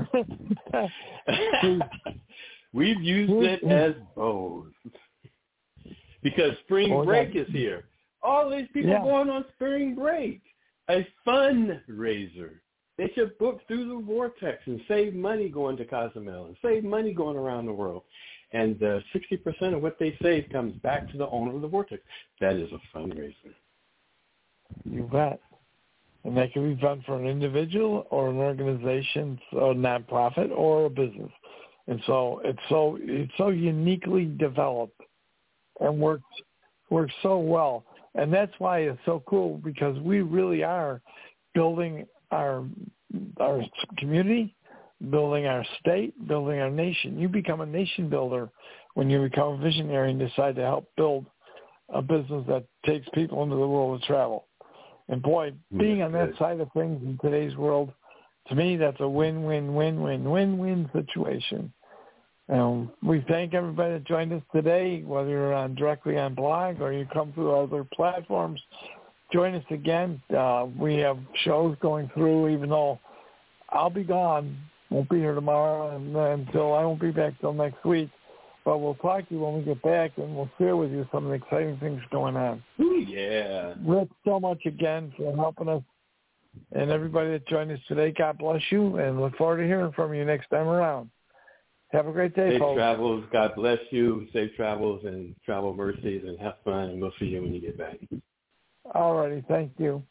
We've used it as both. Because spring break is here. All these people going on spring break. A fundraiser. They should book through the Vortex and save money going to Cozumel and save money going around the world. And 60% of what they save comes back to the owner of the Vortex. That is a fundraiser. You bet. And that can be done for an individual or an organization, or a nonprofit, or a business. And so it's so uniquely developed and works so well. And that's why it's so cool, because we really are building our community, building our state, building our nation. You become a nation builder when you become a visionary and decide to help build a business that takes people into the world of travel. And boy, being on that side of things in today's world, to me, that's a win-win-win-win-win-win situation. We thank everybody that joined us today, whether you're directly on blog or you come through other platforms. Join us again. We have shows going through, even though I'll be gone. Won't be here tomorrow, and until I won't be back till next week. But we'll talk to you when we get back, and we'll share with you some of the exciting things going on. Ooh, yeah. Rick, so much again for helping us. And everybody that joined us today, God bless you, and look forward to hearing from you next time around. Have a great day, Safe folks. travels. God bless you. Safe travels and travel mercies, and have fun. And we'll see you when you get back. All righty. Thank you.